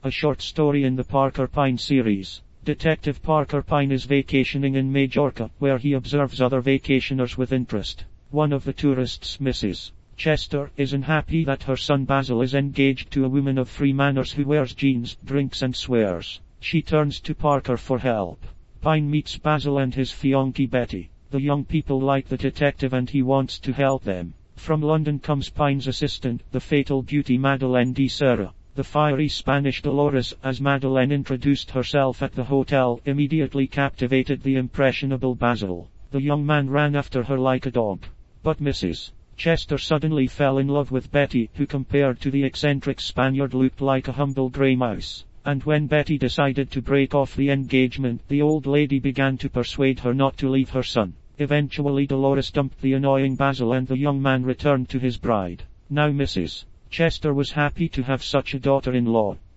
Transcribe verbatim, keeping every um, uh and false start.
a short story in the Parker Pyne series. Detective Parker Pyne is vacationing in Majorca, where he observes other vacationers with interest. One of the tourists, Missus Chester, is unhappy that her son Basil is engaged to a woman of free manners who wears jeans, drinks and swears. She turns to Parker for help. Pyne meets Basil and his fiancée Betty. The young people like the detective and he wants to help them. From London comes Pyne's assistant, the fatal beauty Madeleine de Serra. The fiery Spanish Dolores, as Madeleine introduced herself at the hotel, immediately captivated the impressionable Basil. The young man ran after her like a dog. But Missus Chester suddenly fell in love with Betty, who compared to the eccentric Spaniard looked like a humble grey mouse. And when Betty decided to break off the engagement, the old lady began to persuade her not to leave her son. Eventually Dolores dumped the annoying Basil and the young man returned to his bride. Now Missus Chester was happy to have such a daughter-in-law.